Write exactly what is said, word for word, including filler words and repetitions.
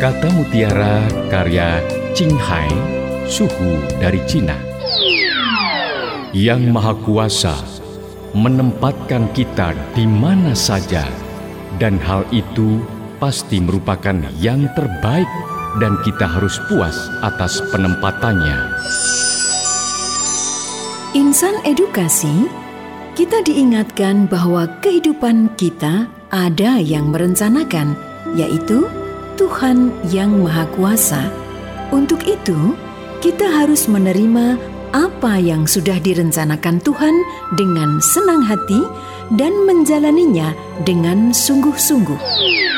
Kata Mutiara karya Ching Hai, Suhu dari Cina. Yang Maha Kuasa menempatkan kita di mana saja, dan hal itu pasti merupakan yang terbaik dan kita harus puas atas penempatannya. Insan edukasi, kita diingatkan bahwa kehidupan kita ada yang merencanakan, yaitu Tuhan yang Maha Kuasa. Untuk itu, kita harus menerima apa yang sudah direncanakan Tuhan dengan senang hati dan menjalaninya dengan sungguh-sungguh.